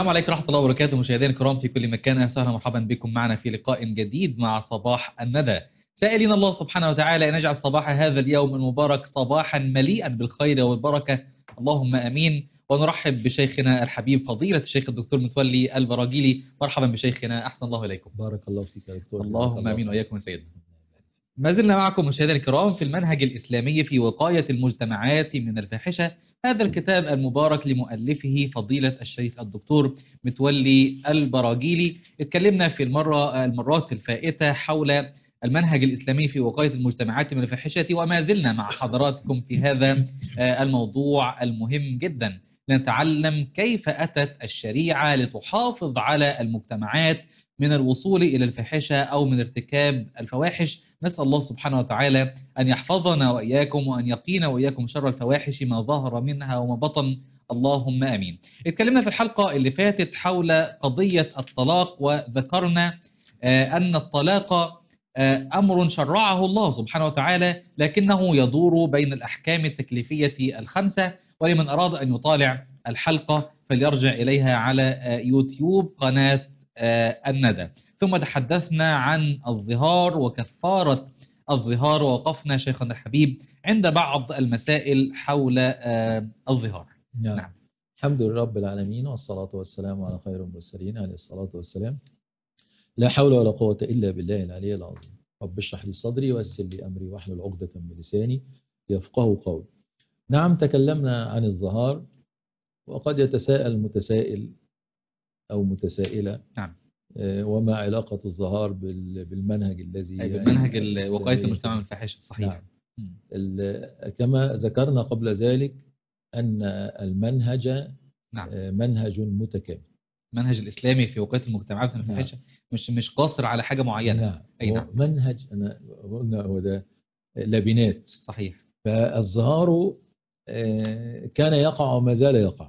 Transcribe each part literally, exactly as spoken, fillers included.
السلام عليكم ورحمة الله وبركاته، مشاهدينا الكرام في كل مكان، أهلا وسهلا ومرحبا بكم معنا في لقاء جديد مع صباح الندى. سائلين الله سبحانه وتعالى أن يجعل صباح هذا اليوم المبارك صباحا مليئا بالخير والبركة، اللهم آمين. ونرحب بشيخنا الحبيب فضيلة الشيخ الدكتور متولي البراجيلي. مرحبا بشيخنا، أحسن الله إليكم. بارك الله فيك يا دكتور. اللهم آمين وإياكم سيدنا. ما زلنا معكم مشاهدينا الكرام في المنهج الإسلامي في وقاية المجتمعات من الفاحشة، هذا الكتاب المبارك لمؤلفه فضيلة الشيخ الدكتور متولي البراجيلي. اتكلمنا في المرة المرات الفائتة حول المنهج الإسلامي في وقاية المجتمعات من الفاحشة، وما زلنا مع حضراتكم في هذا الموضوع المهم جدا، لنتعلم كيف أتت الشريعة لتحافظ على المجتمعات من الوصول إلى الفاحشة أو من ارتكاب الفواحش. نسأل الله سبحانه وتعالى أن يحفظنا وإياكم وأن يقينا وإياكم شر الفواحش ما ظهر منها وما بطن، اللهم آمين. اتكلمنا في الحلقة اللي فاتت حول قضية الطلاق، وذكرنا أن الطلاق أمر شرعه الله سبحانه وتعالى، لكنه يدور بين الأحكام التكليفية الخمسة. ولمن أراد أن يطالع الحلقة فليرجع إليها على يوتيوب قناة الندى. ثم تحدثنا عن الظهار وكفارة الظهار، ووقفنا شيخنا الحبيب عند بعض المسائل حول الظهار. نعم. نعم. الحمد لله رب العالمين، والصلاة والسلام على خير المرسلين عليه الصلاة والسلام. لا حول ولا قوة إلا بالله العلي العظيم. رب اشرح لي صدري ويسر لي أمري واحلل عقدة من لساني يفقهوا قولي. نعم، تكلمنا عن الظهار، وقد يتساءل متسائل أو متسائلة. نعم. وما علاقة الظهار بالمنهج الذي أي بالمنهج وقاية المجتمع من الفاحشة؟ صحيح. نعم. كما ذكرنا قبل ذلك أن المنهج نعم. منهج متكامل. منهج الإسلامي في وقاية المجتمعات من الفاحشة نعم. مش مش قاصر على حاجة معينة. نعم. أي نعم. منهج أنا قلنا هو ده لبنات. صحيح. فالظهار كان يقع وما زال يقع.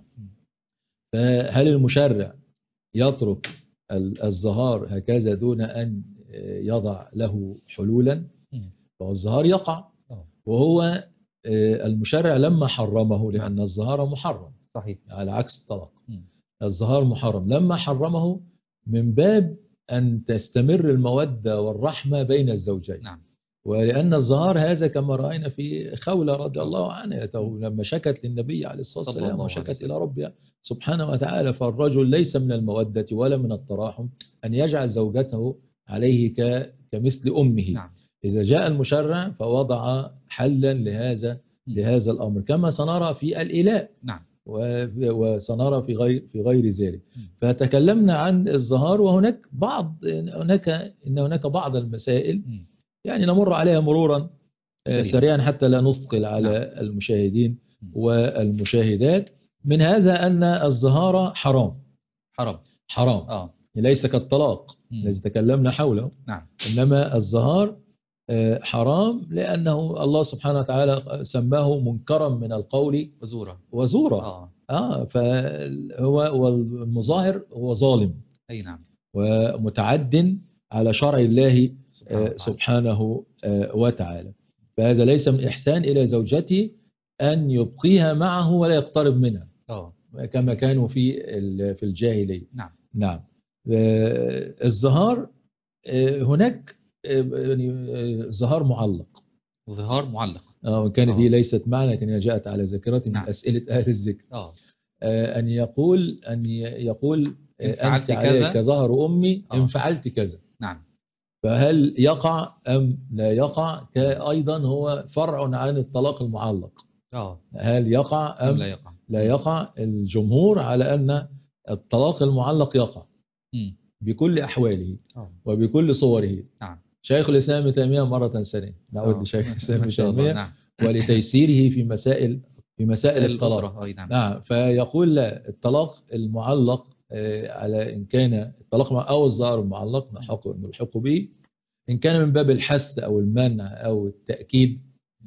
فهل المشرع يترك الظهار هكذا دون أن يضع له حلولا؟ فالظهار يقع، وهو المشرع لما حرمه، لأن الظهار محرم. صحيح. على عكس الطلاق، الظهار محرم. لما حرمه من باب أن تستمر المودة والرحمة بين الزوجين. نعم. ولأن الظهار هذا كما رأينا في خولة رضي الله عنها لما شكت للنبي عليه الصلاة والسلام وشكت إلى ربها سبحانه وتعالى، فالرجل ليس من المودة ولا من التراحم أن يجعل زوجته عليه كمثل أمه. نعم. إذا جاء المشرع فوضع حلا لهذا لهذا الأمر، كما سنرى في الإلاء. نعم. وسنرى في غير في غير ذلك. فتكلمنا عن الظهار، وهناك بعض هناك إن هناك بعض المسائل يعني نمر عليها مرورا سريعا حتى لا نثقل على نعم. المشاهدين والمشاهدات. من هذا أن الظهار حرام حرام حرام آه. ليس كالطلاق الذي تكلمنا حوله. نعم. إنما الظهار حرام لأنه الله سبحانه وتعالى سماه منكرا من القول وزورا وزورا آه. آه فهو والمظاهر هو ظالم. أي نعم. ومتعد على شرع الله سبحانه, سبحانه وتعالى. فهذا ليس من إحسان إلى زوجته أن يبقيها معه ولا يقترب منها أوه. كما كانوا في في الجاهلية. نعم. نعم. الظهار هناك يعني ظهار معلق. ظهار معلق اه كانت دي ليست معنى، لكنها جاءت على ذاكرتي من نعم. أسئلة أهل الذكر. اه أن يقول أن يقول أنت عليك ظهر أمي أوه. إن فعلت كذا. نعم. فهل يقع أم لا يقع؟ كأيضا هو فرع عن الطلاق المعلق. اه هل يقع أم لا يقع؟ لا يقع؟ الجمهور على أن الطلاق المعلق يقع م. بكل أحواله أوه. وبكل صوره. نعم. شيخ الإسلام ابن تيمية مرة ثانية نعود لشيخ الإسلام ابن تيمية نعم. ولتيسيره في مسائل في مسائل الطلاق. نعم. نعم. فيقول لا، الطلاق المعلق على إن كان الطلاق أو الظهار المعلق نلحق به إن كان من باب الحث أو المنع أو التأكيد،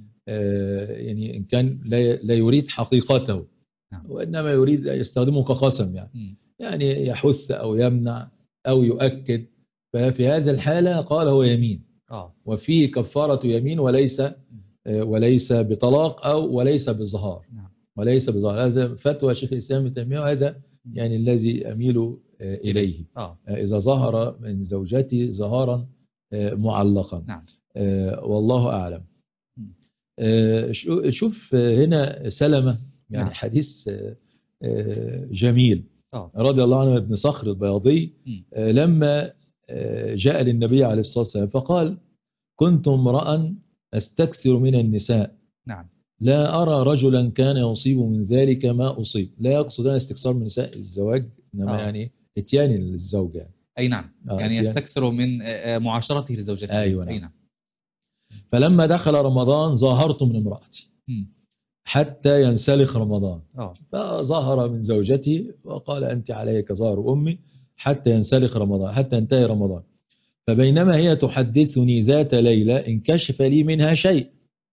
يعني إن كان لا يريد حقيقته وإنما يريد يستخدمه كقسم، يعني يعني يحث أو يمنع أو يؤكد، ففي هذا الحالة قال هو يمين وفيه كفارة يمين وليس وليس بطلاق أو وليس بالظهار وليس بالظهار. هذا فتوى شيخ الإسلام ابن تيمية، وهذا يعني الذي أميل آه، إليه. اه آه، إذا ظهر من زوجتي ظهارا آه، معلقا. نعم. آه، والله أعلم. مم. آه، شو- شوف آه، هنا سلمة، يعني نعم. حديث آه، آه، جميل اه رضي الله عنه ابن صخر البياضي. مم. آه، لما آه، جاء للنبي عليه الصلاة والسلام فقال: كنت امرأ أستكثر من النساء، نعم. لا أرى رجلا كان يصيب من ذلك ما أصيب. لا يقصد أن استكثار من نساء الزواج، إنما اه يعني اتيان للزوجة. اي نعم، آه، يعني اتيان. يستكثر من آه، آه، معاشرته لزوجته. أيوة اي نعم. نعم. فلما دخل رمضان ظاهرت من امرأتي مم. حتى ينسلخ رمضان، اه فظهر من زوجتي وقال: أنت علي كظهر أمي حتى ينسلخ رمضان، حتى ينتهي رمضان. فبينما هي تحدثني ذات ليلة انكشف لي منها شيء،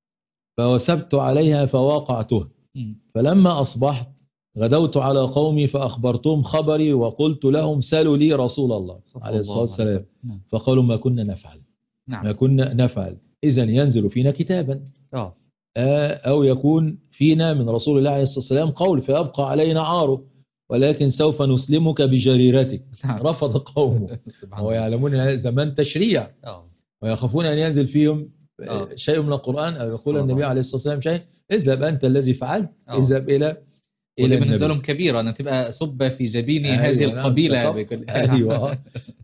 فوثبت عليها فواقعتها. مم. فلما أصبحت غدوت على قومي فأخبرتهم خبري وقلت لهم: سلوا لي رسول الله صلى عليه الصلاة الله عليه والسلام. وسلم. نعم. فقالوا: ما كنا نفعل، نعم. ما كنا نفعل. إذن ينزل فينا كتابا، اه آه، أو يكون فينا من رسول الله عليه الصلاة والسلام قول فيبقى علينا عاره، ولكن سوف نسلمك بجريرتك. نعم. رفض قومه، سبحان وهو الله. يعلمون أن هذا زمان تشريع، اه ويخافون أن ينزل فيهم اه شيء من القرآن أو يقول سبحان الله. النبي عليه الصلاة والسلام شيء: اذهب أنت الذي فعلت، اه اذهب إلى إلى ودي بالنسبه النبي. لهم كبيره ان تبقى سب في جبين هذه أيوة نعم، القبيله سقط. بكل. نعم. أيوة.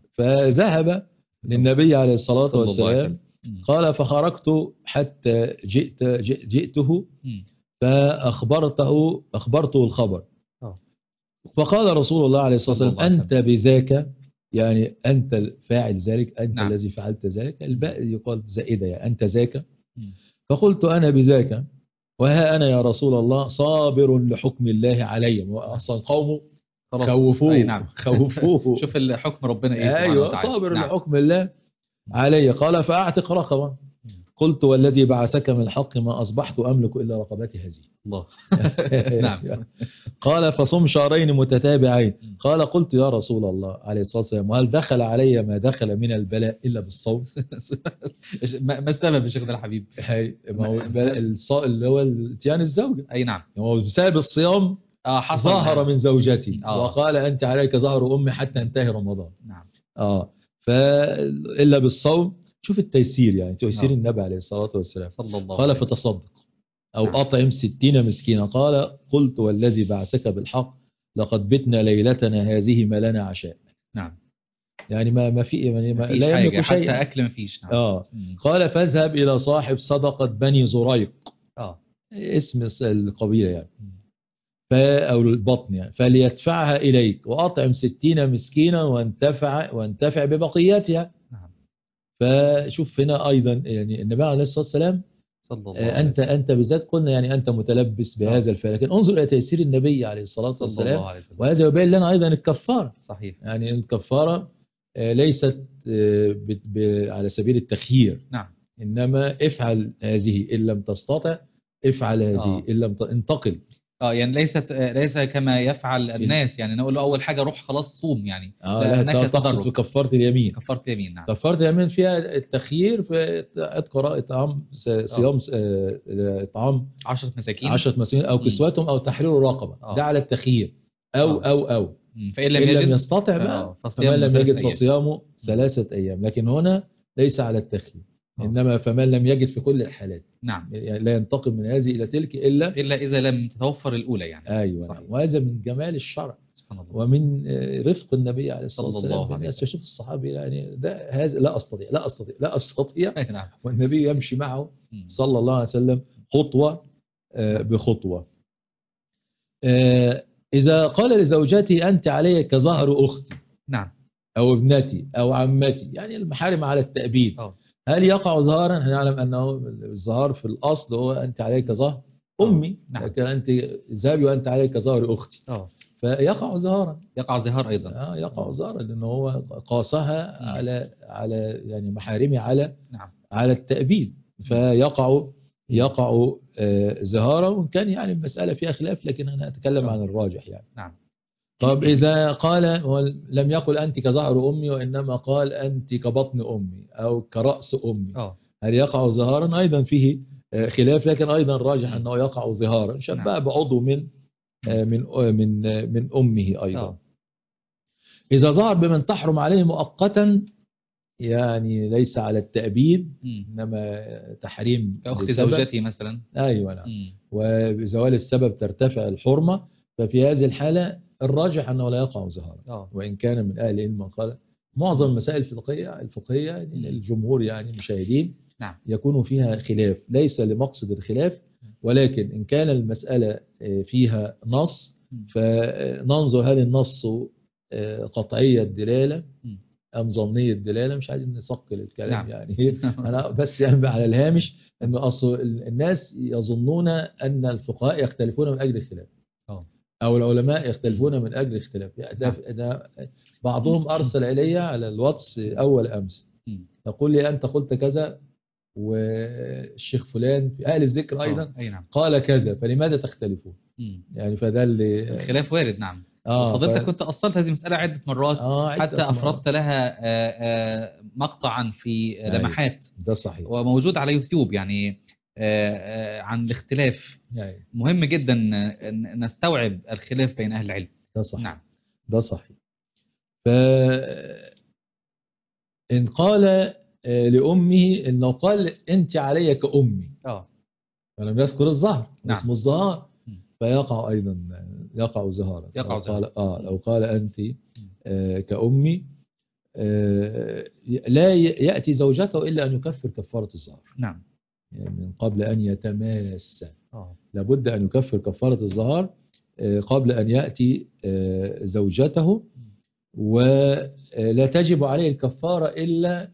فذهب للنبي عليه الصلاة صلى الله عليه والسلام. وسلم. مم. قال: فخرجت حتى جئت جئ- جئته مم. فأخبرته أخبرته الخبر. اه فقال رسول الله عليه الصلاة صلى والسلام: الله عليه أنت وسلم. بذاك، يعني أنت الفاعل ذلك، أنت نعم. الذي فعلت ذلك. الباء يقال زائدة، يعني أنت ذاك. مم. فقلت: أنا بذاك، وها أنا يا رسول الله صابر لحكم الله علي. نعم. أصلا قومه خلاص اي خوفوه نعم. خوفوه. شوف الحكم ربنا ايه سبحانه أيوة، وتعالى. صابر نعم. لحكم الله علي. قال: فأعتق رقبة. مم. قلت: والذي بعثك من الحق ما أصبحت أملك إلا رقبتي هذه. الله. نعم. قال: فصم شهرين متتابعين. مم. قال: قلت: يا رسول الله عليه الصلاة والسلام، وهل دخل علي ما دخل من البلاء إلا بالصوم؟ ما ما السبب يا شيخنا الحبيب؟ هي- ما هو ما- البلاء ما- الص- اللي هو اتيان الزوجة. اي نعم. هو بسبب الصيام اه حصل ظهر معاه. من زوجتي اه وقال: أنت عليك ظهر أمي حتى ينتهي رمضان. نعم. اه فإلا بالصوم. شوف التيسير، يعني تيسير اه النبي عليه الصلاة والسلام. صلى الله قال: عليه وسلم. فتصدق أو نعم. أطعم ستين مسكينا. قال: قلت: والذي بعثك بالحق لقد بتنا ليلتنا هذه ما لنا عشاء. نعم. يعني ما ما في يعني ما مفيش لا حاجة يملك حتى شيئا. أكل مفيش. نعم. اه مم. قال: فاذهب إلى صاحب صدقة بني زريق، اه اسم القبيلة يعني، مم. ف أو البطن يعني، فليدفعها إليك وأطعم ستين مسكينا وانتفع وانتفع ببقيتها. نعم. فشوف هنا أيضا يعني النبي عليه الصلاة والسلام، صلى الله آه، عليه أنت وسلم. أنت بالذات قلنا يعني أنت متلبس اه بهذا الفعل، لكن انظر إلى تيسير النبي عليه الصلاة صلى والسلام. الله عليه وسلم. وهذا يبين لنا أيضا الكفارة. صحيح. يعني الكفارة آه، ليست آه، ب- ب- على سبيل التخيير، نعم. إنما افعل هذه إن لم تستطع، افعل هذه اه إن لم ت- انتقل. اه يعني ليست آه، ليس كما يفعل الناس، يعني نقول له أول حاجة روح خلاص صوم يعني، آه لا، لأنك تقصد في تدرج. كفارة اليمين. كفارة يمين. نعم. كفارة اليمين فيها التخيير في قراءة إطعام اه صيام آه، إطعام عشرة مساكين. عشرة مساكين أو مم. كسوتهم أو تحرير رقبة. ده اه على التخيير، أو اه أو أو مم. فإن لم إن لم يجد يستطع بقى فاه فمن فصيام لم يجد ثلاثة أيام. فصيامه مم. ثلاثة أيام. لكن هنا ليس على التخيير، اه إنما فمن لم يجد في كل الحالات، نعم. يعني لا ينتقل من هذه إلى تلك إلا. إلا إذا لم تتوفر الأولى يعني. أيوة نعم. صحيح. وهذا من جمال الشرع سبحان الله. ومن آه، رفق النبي عليه الصلاة صلى والسلام الله عليه بالناس. وسلم. يشوف الصحابي يعني ده هذا لا أستطيع لا أستطيع لا أستطيع، أي نعم. والنبي يمشي معه مم. صلى الله عليه وسلم خطوة آه، نعم. بخطوة. آه، إذا قال لزوجتي: أنت علي كظهر أختي نعم. أو ابنتي أو عمتي، يعني المحارم على التأبيد، اه هل يقع ظهارا؟ هنعلم أنه الظهار في الأصل هو أنت عليك ظهر اه أمي، نعم. لكن أنت ذهبي وأنت عليك ظهر أختي، اه فيقع ظهارا. يقع زهار أيضا. آه يقع اه ظهارا لأنه هو قاسها مم. على على يعني محارمي على نعم. على التأبيد، مم. فيقع مم. يقع آه، زهارا. وإن كان يعني المسألة فيها خلاف، لكن أنا أتكلم اه عن الراجح يعني. نعم. طب إذا قال لم يقل أنت كظهر أمي، وإنما قال أنت كبطن أمي أو كرأس أمي، اه هل يقع ظهارا؟ أيضا فيه آه، خلاف، لكن أيضا الراجح مم. أنه يقع ظهارا. نعم. شبه بعضو من آه، من من آه، من أمه أيضا. آه. إذا ظهر بمن تحرم عليه مؤقتا، يعني ليس على التأبيد مم. إنما تحريم كأخت لسبب. زوجتي مثلا. أيوة نعم. مم. وبزوال السبب ترتفع الحرمة، ففي هذه الحالة الراجح أنه لا يقع زهارا، آه. وإن كان من أهل العلم من قال معظم المسائل الفقهية الفقهية مم. الجمهور يعني المشاهدين نعم. يكون فيها خلاف، ليس لمقصد الخلاف، ولكن إن كان المسألة فيها نص مم. فننظر هل النص قطعية الدلالة مم. أم ظنية الدلالة. مش عايزين نثقل الكلام نعم. يعني أنا بس يعني على الهامش أن أصل الناس يظنون أن الفقهاء يختلفون من أجل الخلاف، آه. أو العلماء يختلفون من أجل اختلاف. يعني ده, نعم. ده بعضهم أرسل إلي على الواتس أول أمس مم. يقول لي أنت قلت كذا والشيخ فلان في أهل الذكر آه. أيضا أي نعم. قال كذا، فلماذا تختلفون؟ مم. يعني فده اللي الخلاف وارد. نعم. آه ف... وفضلتك كنت أصلت هذه المسألة عدة مرات، آه حتى عدة مرات. أفردت لها آه، آه، مقطعا في أيوة. لمحات، ده صحيح، وموجود على يوتيوب يعني آه، آه، عن الاختلاف. أيوة. مهم جدا أن نستوعب الخلاف بين أهل العلم. ده صحيح. نعم. ده صحيح. فإن قال لأمه إنه قال أنت علي كأمي، اه. فلم يذكر الظهر نعم. اسمه الظهار، مم. فيقع أيضا يقع زهارا. يقع لو زهارا. قال آه مم. لو قال أنت مم. آه كأمي، آه لا يأتي زوجته إلا أن يكفر كفارة الظهر، نعم. يعني من قبل أن يتماس. اه. لابد أن يكفر كفارة الظهر آه قبل أن يأتي آه زوجته، ولا تجب عليه الكفارة إلا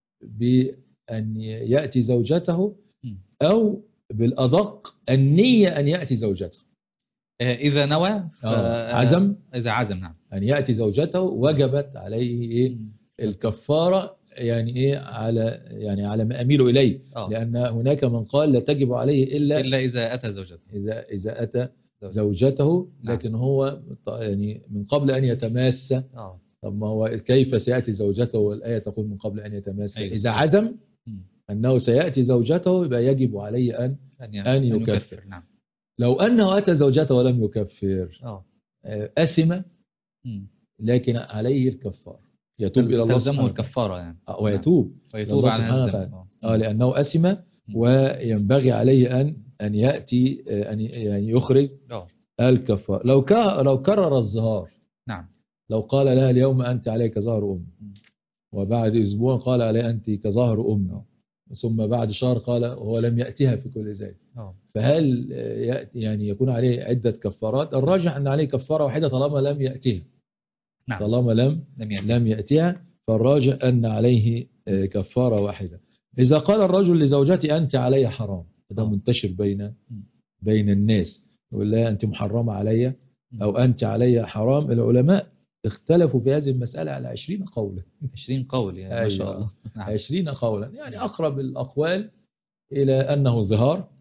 بأن يأتي زوجته، مم. أو بالأدق النية أن يأتي زوجته. آه، إذا نوى ف... آه عزم، إذا عزم. نعم. أن يأتي زوجته وجبت عليه إيه مم. الكفارة، يعني إيه على يعني على ما أميل إليه. آه. لأن هناك من قال لا تجب عليه إلا إلا إذا أتى زوجته. إذا إذا أتى زوجته، لكن نعم. هو يعني من قبل أن يتماس. آه. طب ما هو كيف سيأتي زوجته والآية تقول من قبل أن يتماس؟ أيوة. إذا عزم مم. أنه سيأتي زوجته يبقى يجب عليه أن أن, ي... أن أن يكفر. يكفر. نعم. لو أنه أتى زوجته ولم يكفر آه. أثم، مم. لكن عليه الكفار، يتوب إلى الله تلزمه سبحانه وتعالى الكفارة يعني. آه، ويتوب إلى ويتوب الله عن هذا سبحانه الذنب. وتعالى آه. آه لأنه أثم، وينبغي عليه أن أن يأتي آه، أن يعني يخرج آه. الكفار. لو ك... لو كرر الظهار، نعم. لو قال لها اليوم أنت عليك ظهر أمي، وبعد أسبوع قال عليه أنت كظهر أمي، ثم بعد شهر قال هو لم يأتيها في كل ذلك، آه. فهل يأتي يعني يكون عليه عدة كفارات؟ الراجح أن عليه كفارة واحدة طالما لم يأتيها. نعم. طالما لم لم يأتيها. لم يأتيها فالراجح أن عليه كفارة واحدة. إذا قال الرجل لزوجتي أنت علي حرام، ده آه. منتشر بين بين الناس، يقول لها أنت محرمة علي أو أنت علي حرام. العلماء اختلفوا في هذه المسألة على عشرين قولا. عشرين قول يعني ما شاء الله. نعم. عشرين قولا، يعني أقرب الأقوال إلى أنه ظهار،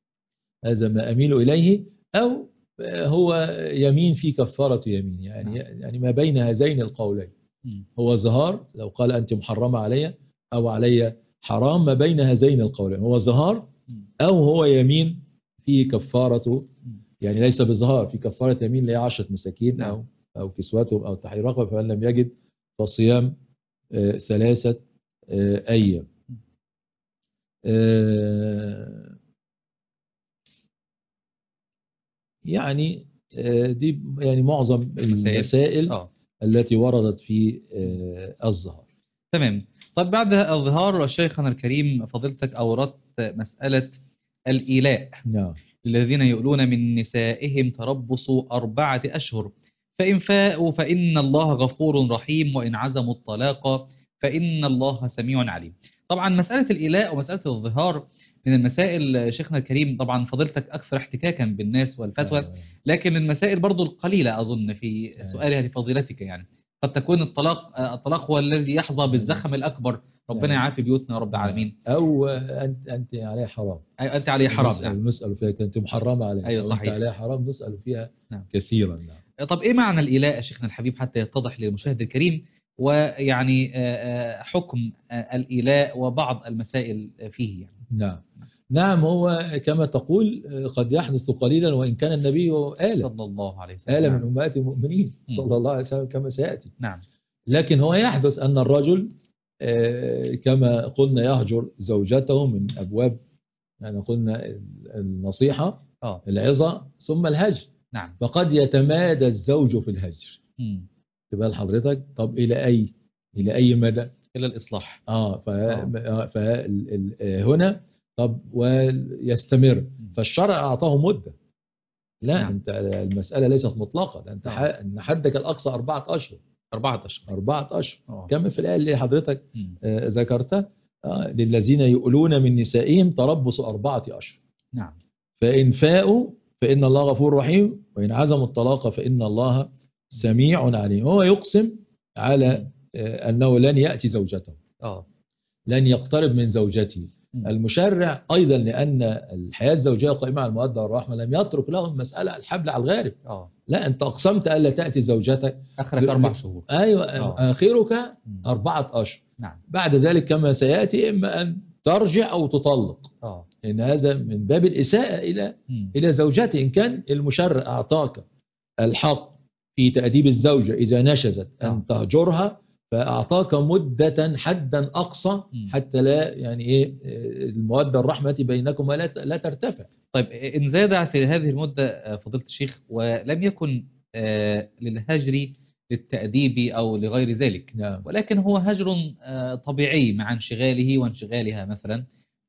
هذا ما أميل إليه، أو هو يمين في كفارة يمين، يعني نعم. يعني ما بين هذين القولين هو ظهار. لو قال أنت محرمة علي أو علي حرام، ما بين هذين القولين هو ظهار، أو هو يمين في كفارة، يعني ليس بظهار، في كفارة يمين لهي عشرة مساكين نعم. أو أو كسوتهم أو تحرير رقبة، فمن لم يجد فصيام آه ثلاثة آه أيام. آه يعني آه دي يعني معظم المسائل أوه. التي وردت في آه الظهار. تمام. طب بعد الظهار شيخنا الكريم فضيلتك أوردت مسألة الإيلاء. نعم. الذين يؤلون من نسائهم تربص أربعة أشهر، فإن فاءوا فإن الله غفور رحيم، وإن عزموا الطلاق فإن الله سميع عليم. طبعا مسألة الإيلاء ومسألة الظهار من المسائل شيخنا الكريم، طبعا فضيلتك أكثر احتكاكا بالناس والفتوى، لكن من المسائل برضو القليلة أظن في سؤالها لفضيلتك. يعني قد تكون الطلاق الطلاق هو الذي يحظى بالزخم الأكبر، ربنا يعافي بيوتنا يا رب العالمين. أو أنت أنت عليه حرام، أي أنت عليه حرام. نسأل, نعم. نسأل فيها كنت محرمة عليه، أيوة أو صحيح. أنت عليه حرام، نسأل فيها نعم. كثيرا. نعم. طب إيه معنى الإيلاء يا شيخنا الحبيب حتى يتضح للمشاهد الكريم، ويعني حكم الإيلاء وبعض المسائل فيه يعني. نعم. نعم، هو كما تقول قد يحدث قليلا وإن كان النبي آلة صلى الله عليه وسلم. آلة نعم. من أمهات المؤمنين صلى الله عليه وسلم كما سيأتي. نعم. لكن هو يحدث أن الرجل آه، كما قلنا يهجر زوجته من أبواب، يعني قلنا النصيحة اه العظة ثم الهجر. نعم. فقد يتمادى الزوج في الهجر. مم. تبقى لحضرتك طب إلى أي إلى أي مدى؟ إلى الإصلاح. اه آه. فهنا طب ويستمر، فالشرع أعطاه مدة. لا نعم. أنت المسألة ليست مطلقة، ده أنت آه. ح- إن حدك الأقصى أربعة أشهر. أربعة أشهر. أربعة أشهر آه. كما في الآية اللي حضرتك مم. آه، ذكرتها. آه، للذين يؤلون من نسائهم تربص أربعة أشهر، نعم. فإن فاءوا فإن الله غفور رحيم، وإن عزموا الطلاق فإن الله سميع عليم. هو يقسم على آه، أنه لن يأتي زوجته، اه لن يقترب من زوجته. مم. المشرع أيضا لأن الحياة الزوجية قائمة على المودة والرحمة لم يترك له المسألة الحبل على الغارب. اه لا أنت أقسمت ألا تأتي زوجتك، آخرك ل- أربع ل- شهور. أيوة آه. آخرك مم. أربعة أشهر. نعم. بعد ذلك كما سيأتي إما أن ترجع أو تطلق، اه إن هذا من باب الإساءة إلى مم. إلى زوجته. إن كان المشرع أعطاك الحق في تأديب الزوجة إذا نشزت آه. أن تهجرها، فأعطاك مدة حدا أقصى مم. حتى لا يعني إيه المودة الرحمة بينكم لا لا ترتفع. طيب إن زاد في هذه المدة آه، فضيلة الشيخ ولم يكن آه، للهجر للتأديب أو لغير ذلك، نعم. ولكن هو هجر آه، طبيعي مع انشغاله وانشغالها مثلا،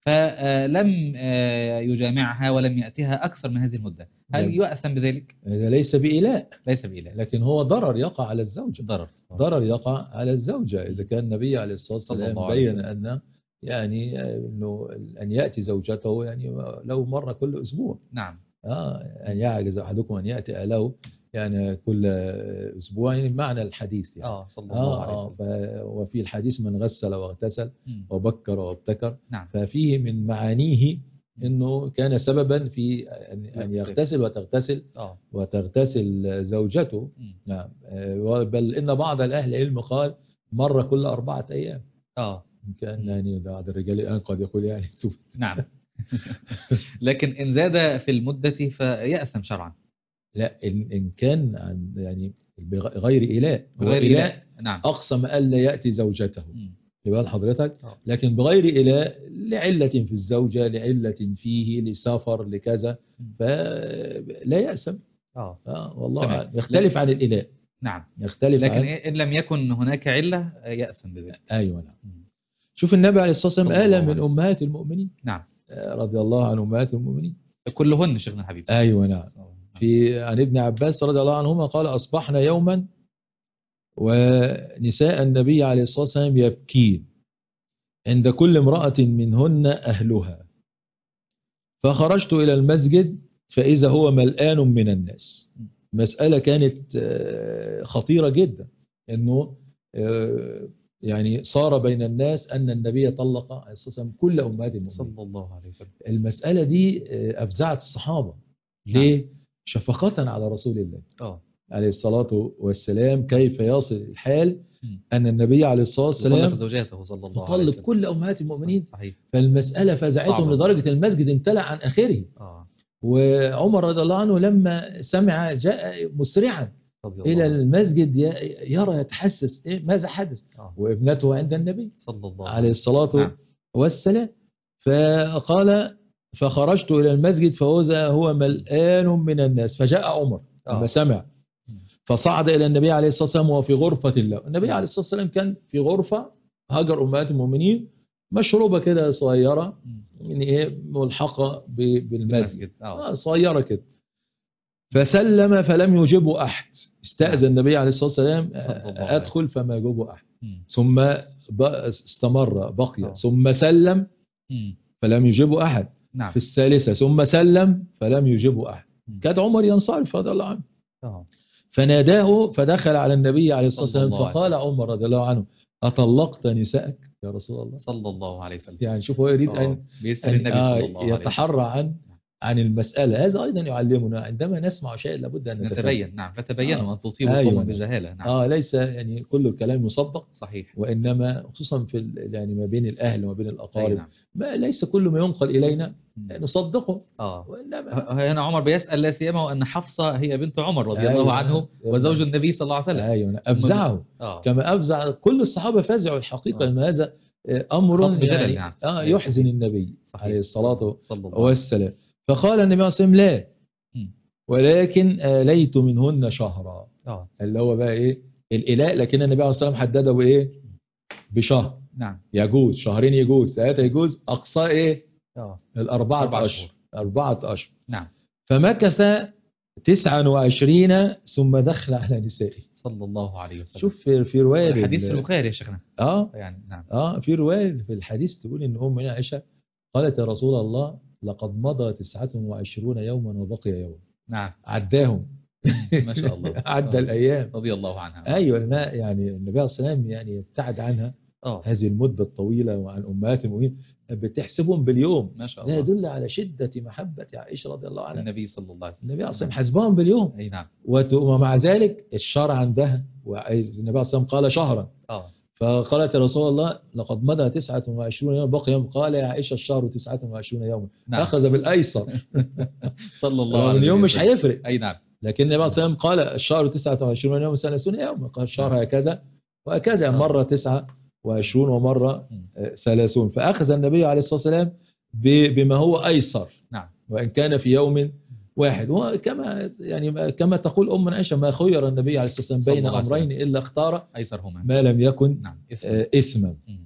فلم آه، يجامعها ولم يأتيها أكثر من هذه المدة، هل نعم. يؤثم بذلك؟ هذا ليس بإيلاء، ليس بإله. لكن هو ضرر يقع على الزوجة. ضرر. ضرر يقع على الزوجة إذا كان النبي عليه الصلاة صلى والسلام الله عليه بين وسلم. أن يعني أنه أن يأتي زوجته يعني لو مرة كل أسبوع. نعم. آه أن يعجز أحدكم أن يأتي له يعني كل أسبوع، يعني معنى الحديث يعني. آه صلى الله عليه آه وسلم. آه وفي الحديث من غسل واغتسل مم. وبكر وابتكر. نعم. ففيه من معانيه أنه كان سببا في أن أن يغتسل وتغتسل آه. وتغتسل زوجته. مم. نعم. آه، بل إن بعض الأهل العلم قال مرة كل أربعة أيام. آه إن كان يعني بعض الرجال الآن قد يقول يعني نعم. لكن إن زاد في المدة فيأثم شرعا. لا إن, إن كان عن يعني بغير إيلاء، هو بغير إيلاء إله. نعم. أقسم ألا يأتي زوجته مم. يبقى حضرتك، آه. لكن بغير إيلاء لعلة في الزوجة، لعلة فيه، لسفر، لكذا، مم. فلا يأسم. آه. آه والله تمام. أعلم. يختلف عن الإيلاء. نعم. يختلف لكن عن إن لم يكن هناك علة يأثم بذلك. أيوة نعم. مم. شوف النبي عليه الصلاة والسلام صلى الله آلة من عليه وسلم. أمهات المؤمنين. نعم. آه، رضي الله عن أمهات المؤمنين كلهن شيخنا الحبيب. أيوة نعم. في عن ابن عباس رضي الله عنهما قال أصبحنا يوما ونساء النبي عليه الصلاة والسلام يبكين عند كل امرأة منهن أهلها، فخرجت إلى المسجد فإذا هو ملآن من الناس. مسألة كانت آه، خطيرة جدا، أنه آه، يعني صار بين الناس أن النبي طلق عليه الصلاة والسلام كل أمهات المؤمنين. صلى الله عليه وسلم. المسألة دي آه، أفزعت الصحابة. ليه؟ شفقة على رسول الله اه عليه الصلاة والسلام. كيف يصل الحال مم. أن النبي عليه الصلاة والسلام يطلق زوجاته صلى الله عليه يطلق وسلم. كل أمهات المؤمنين. صحيح. فالمسألة فزعتهم صعبة. لدرجة المسجد امتلأ عن آخره. اه وعمر رضي الله عنه لما سمع جاء مسرعا رضي الله إلى عنه. المسجد ي- يرى يتحسس إيه ماذا حدث. آه. وابنته عند النبي صلى الله عليه الصلاة نعم. والسلام. فقال فخرجت إلى المسجد فوذا هو ملآن من الناس. فجاء عمر لما آه. سمع فصعد إلى النبي عليه الصلاة والسلام وهو في غرفة الله. النبي عليه الصلاة والسلام كان في غرفة هجر أمهات المؤمنين مشروبة كده صغيرة، مم. يعني إيه ملحقة ب- بالمسجد المسجد. اه آه صغيرة كده. فسلم فلم يجبه أحد. استأذن النبي عليه الصلاة والسلام صلى الله عليه أدخل فما يجبه أحد. مم. ثم ب- استمر بقي آه. ثم سلم مم. فلم يجبه أحد. نعم. في الثالثة ثم سلم فلم يجبه أحد. مم. كاد عمر ينصرف رضي الله عنه. آه. فناداه فدخل على النبي عليه الصلاة صلى والسلام الله عليه فقال عمر رضي الله عنه أطلقت نسائك يا رسول الله. صلى الله عليه وسلم. يعني شوف هو يريد آه. أن, بيسأل أن النبي آه صلى الله عليه وسلم. يتحرى عن عن المسألة. هذا أيضا يعلمنا عندما نسمع شيء لابد أن نتبين. نتبين. نعم، فتبينوا آه. أن تصيبوا أيوة قوما نعم. بجهالة. نعم. آه ليس يعني كل الكلام يصدق، صحيح. وإنما خصوصا في ال- يعني ما بين الأهل وما بين أي الأقارب، نعم. ما ليس كل ما ينقل إلينا نصدقه، آه. وإنما هنا عمر بيسأل لا سيما وأن حفصة هي بنت عمر رضي أيوة الله عنه وزوج النبي صلى الله عليه وسلم. أيوة ثم ب- أفزعه آه. كما أفزع كل الصحابة، فزعوا الحقيقة آه. أن هذا آه، أمر خطب جلل. يعني نعم. آه أيوة يحزن صحيح. النبي صحيح. عليه الصلاة صلى الله عليه وسلم. والسلام. فقال النبي صلى الله عليه وسلم لا، مم. ولكن آليت منهن شهرا، آه. اللي هو بقى إيه الإلاء، لكن النبي عليه الصلاة والسلام حدده بإيه بشهر. نعم. يجوز شهرين، يجوز ثلاثة، يجوز أقصى إيه آه. الأربعة أربعة أشهر. شهور. أربعة أشهر. نعم. فمكث تسعا وعشرين ثم دخل على نسائه. صلى الله عليه وسلم. شوف في, في رواية الحديث في ال- البخاري يا شيخنا. آه يعني نعم. آه في رواية في الحديث تقول إن أم عائشة قالت يا رسول الله لقد مضى تسعة وعشرون يوما وبقي يوم. نعم. عداهم. ما شاء الله. عدى آه. الأيام. رضي الله عنها. أيوة لا يعني النبي عليه الصلاة والسلام يعني ابتعد عنها آه. هذه المدة الطويلة، وعن أمهات المؤمنين بتحسبهم باليوم. ما شاء ده الله. يدل على شدة محبة عائشة رضي الله عنها. النبي صلى الله عليه وسلم. النبي عليه الصلاة والسلام حسبهم باليوم. أي نعم. وت- ومع ذلك الشرع عندها، والنبي عليه الصلاة والسلام قال شهرا. آه. فقالت يا رسول الله لقد مضى تسعة وعشرون يوم بقي يوم. قال يا عائشة الشهر تسعة وعشرون يوما. نعم. أخذ بالأيسر. صلى الله رغم عليه إن اليوم مش وسلم. هيفرق، أي نعم. لكن النبي عليه الصلاة والسلام قال الشهر تسعة وعشرون يوما ثلاثون يوما. قال الشهر هكذا وهكذا، آه. مرة تسعة وعشرون ومرة مم. آه، ثلاثون. فأخذ النبي عليه الصلاة والسلام ب- بما هو أيسر، نعم. وإن كان في يوم واحد. وكما يعني كما تقول أم عائشة ما خير النبي عليه الصلاة والسلام صلى بين الله عليه أمرين وسلم. إلا اختار أيسرهما. ما لم يكن نعم. إثم. آه، إثما. مم.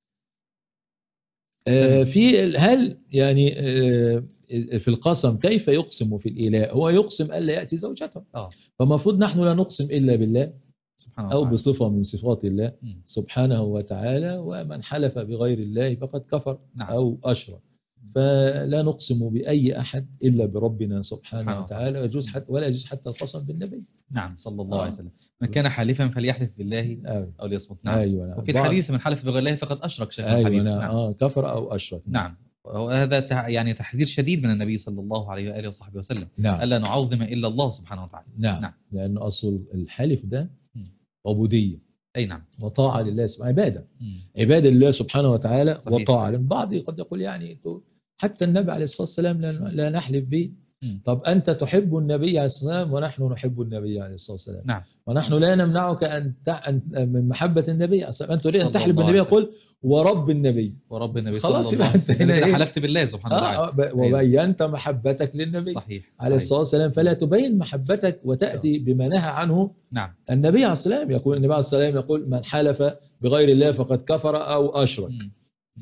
آه، في ال- هل يعني آه، في القسم كيف يقسم في الإله؟ هو يقسم ألا يأتي زوجته. آه. فمفروض نحن لا نقسم إلا بالله سبحانه أو وتعالى. بصفة من صفات الله مم. سبحانه وتعالى، ومن حلف بغير الله فقد كفر نعم. أو أشرك. فلا نقسم بأي أحد إلا بربنا سبحانه سبحانه وتعالى، ويجوز حتى ولا يجوز حتى القسم بالنبي. نعم. صلى الله آه. عليه وسلم. من كان حالفا فليحلف بالله أيوة. أو ليصمت. نعم. أيوة نعم. وفي بعض- الحديث من حلف بغير الله فقد أشرك شيخنا أيوة الحبيب. نعم. نعم. آه كفر أو أشرك. نعم. وهذا تع- يعني تحذير شديد من النبي صلى الله عليه وآله وصحبه وسلم. نعم. ألا نعظم إلا الله سبحانه وتعالى. نعم. نعم. لأن أصل الحلف ده مم. عبودية أي نعم. وطاعة لله سبحانه، عبادة مم. عبادة لله سبحانه وتعالى صحيح. وطاعة. البعض قد يقول يعني تو- حتى النبي عليه الصلاة والسلام لا, لا نحلف به. مم. طب أنت تحب النبي عليه الصلاة والسلام ونحن نحب النبي عليه الصلاة والسلام. نعم. ونحن لا نمنعك أن تع... أن- من محبة النبي عليه الصلاة والسلام. أنت تريد أن صلى تحلف الله بالنبي عليه يقول ورب النبي. ورب النبي خلاص صلى الله يبقى عليه أنت هنا وسلم. إيه؟ حلفت بالله سبحانه وتعالى. آه ب- وبينت محبتك للنبي صحيح. عليه صحيح. الصلاة والسلام. فلا تبين محبتك وتأتي بما نهى عنه نعم. النبي عليه الصلاة والسلام. يقول النبي عليه الصلاة والسلام يقول من حلف بغير الله فقد كفر أو أشرك. مم.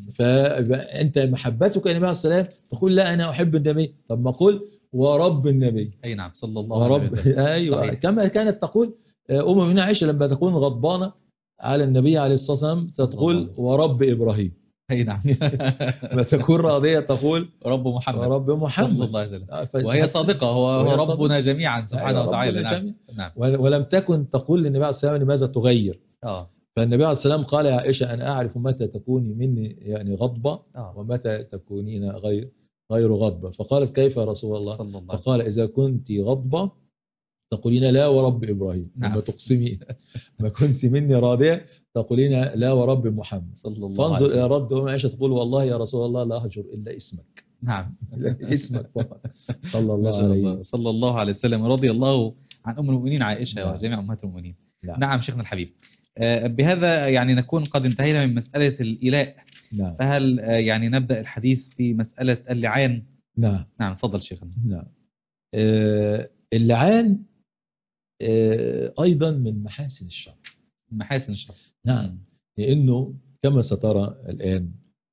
فأنت محبتك للنبي عليه الصلاة والسلام تقول لا أنا أحب النبي. طب ما قل ورب النبي. أي نعم. صلى الله عليه ورب وسلم. أيوة. صحيح. كما كانت تقول أم من عائشة لما تكون غضبانة على النبي عليه الصلاة والسلام تقول ورب إبراهيم. أي نعم. ما تكون راضية تقول رب محمد. ورب محمد صلى الله عليه وسلم. آه، ف- وهي صادقة. هو هو وهي ربنا صادقة. جميعا سبحانه أيوة، وتعالى. ربنا نعم. جميعا. نعم. ولم تكن تقول للنبي عليه الصلاة والسلام لماذا تغير. آه. فالنبي عليه السلام قال يا عائشة أنا أعرف متى تكوني مني يعني غضبة آه. ومتى تكونين غير غير غضبة. فقالت كيف يا رسول الله؟ صلى الله عليه وسلم. فقال إذا كنت غضبة تقولين لا ورب إبراهيم. نعم. لما تقسمي ما كنت مني راضية تقولين لا ورب محمد. صلى الله عليه فانظر وسلم. إلى رد أم عائشة تقول والله يا رسول الله لا أهجر إلا اسمك. نعم. اسمك فقط. صلى ما الله شاء الله. عليه صلى الله عليه وسلم. رضي الله عن أم المؤمنين عائشة نعم. وجميع أمهات المؤمنين. نعم. نعم شيخنا الحبيب. آه، بهذا يعني نكون قد انتهينا من مسألة الإيلاء. نعم. فهل آه، يعني نبدأ الحديث في مسألة اللعان؟ نعم. نعم تفضل شيخنا. نعم. آه اللعان آه أيضا من محاسن الشر. محاسن الشر. نعم. لأنه كما سترى الآن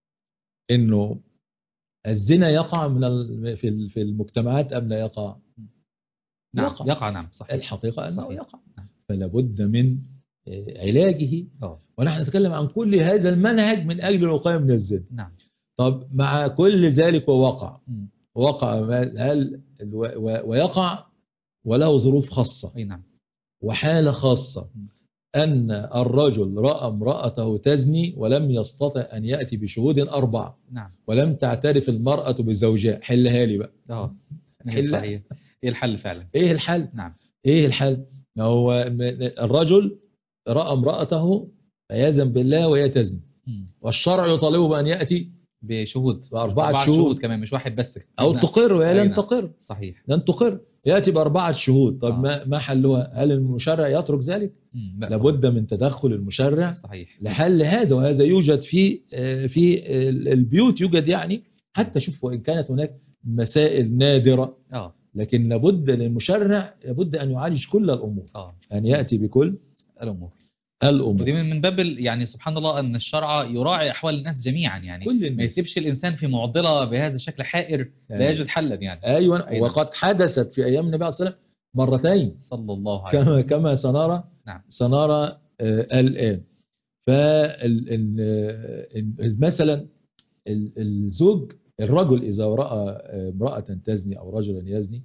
أنه الزنا يقع من ال- في ال- في المجتمعات أم لا يقع؟ نعم يقع. يقع. نعم صحيح. الحقيقة أنه صحيح. يقع. نعم. فلا بد من آه، علاجه. أوه. ونحن نتكلم عن كل هذا المنهج من أجل الوقاية من الزنا. نعم. طب مع كل ذلك ووقع مم. وقع هل و- و- ويقع وله ظروف خاصة أي نعم. وحالة خاصة. أن الرجل رأى امرأته تزني ولم يستطع أن يأتي بشهود أربعة نعم. ولم تعترف المرأة بزوجها. حلها لي بقى. اه حل. صحيح. ايه الحل فعلا؟ ايه الحل؟ نعم. ايه الحل؟ هو الرجل رأى امرأته عياذا بالله وهي تزني، مم. والشرع يطالبه بأن يأتي بشهود، بأربعة أربعة شهود. شهود كمان، مش واحد بس. أو نعم. تقر وهي أي لم نعم. تقر. صحيح. لن تقر، يأتي بأربعة شهود. طب آه. ما ما حلها؟ هل المشرع يترك ذلك؟ مم. لا لابد طبعا. من تدخل المشرع صحيح. لحل هذا، وهذا يوجد في في البيوت، يوجد يعني حتى شوف، وإن كانت هناك مسائل نادرة اه لكن لابد للمشرع لابد أن يعالج كل الأمور، اه أن يأتي بكل الأمور. الأمور. ودي من من باب ال- يعني سبحان الله أن الشرع يراعي أحوال الناس جميعا، يعني كل ما الناس. يسيبش الإنسان في معضلة بهذا الشكل حائر لا أيوة. يجد حلا يعني. أيوة. أي نعم. وقد حدثت في أيام النبي عليه الصلاة والسلام مرتين صلى الله عليه كما وسلم. كما سنرى. نعم. سنرى آه الآن. فمثلا الزوج الرجل إذا رأى امرأة تزني أو رجلا يزني